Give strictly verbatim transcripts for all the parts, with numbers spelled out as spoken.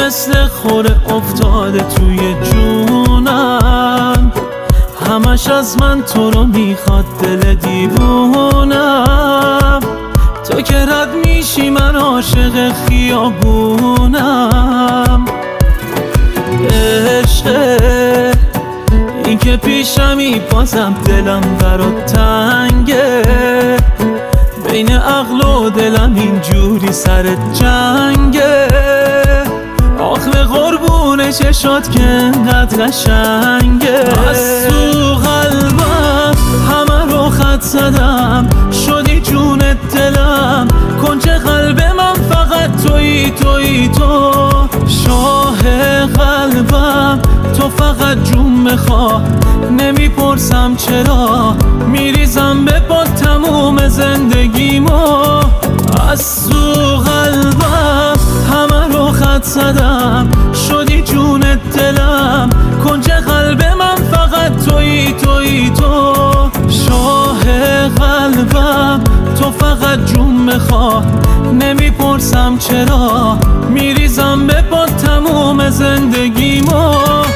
مثل خوره افتاده توی جونم، همش از من تو رو میخواد دل دیوونم. تو که رد میشی من عاشق خیابونم. عشقه این که پیشمی بازم دلم برات تنگه، بین عقل و دلم اینجوری سر جنگه. آخ به قربون چشات که انقدر قشنگه. از تو قلبم همه رو خط زدم، شدی جون دلم، کنج قلب من فقط تویی تویی تو. شاه قلبم تو فقط جون میخوا، نمیپرسم چرا، میریزم به پات تموم زندگیمو. از تو قلبم همه رو خط زدم، شدی جون دلم، کنج قلب من فقط تویی تویی تو. شاه قلبم تو فقط جون میخوا، نمیپرسم چرا، میریزم به پات تموم زندگیمو.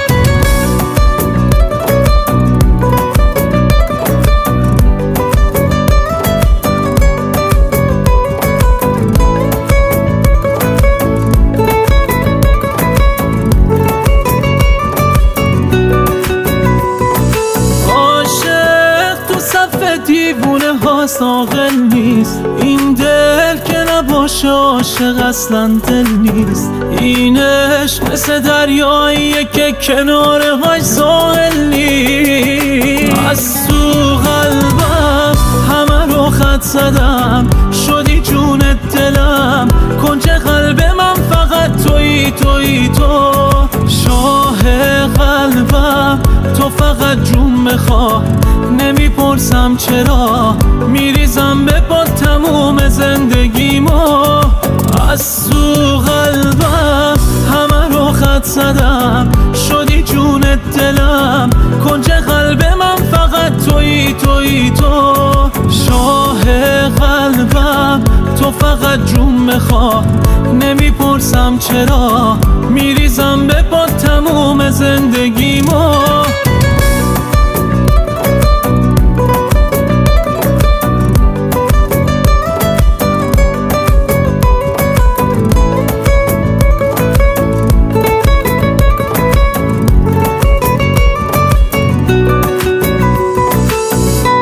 دیوونه ها ساغل نیست، این دل که نباشه عاشق اصلا دل نیست. این عشق مثل دریاییه که کنارهاش ساحل نیست. از تو قلبم همه رو خط زدم، شدی جون دلم، کنج قلب من فقط تویی تویی تو. شاه قلبم تو فقط جون میخوا، نمیپرسم چرا، میریزم به پات تموم زندگیمو. از تو قلبم همه رو خط زدم، شدی جون دلم، کنج قلب من فقط تویی تویی تو. شاه قلبم تو فقط جون میخوا، نمیپرسم چرا، میریزم به پات تموم زندگیمو.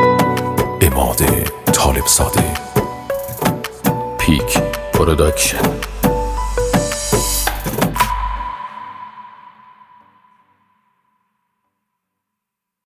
طالب زاده پیک پروداکشن.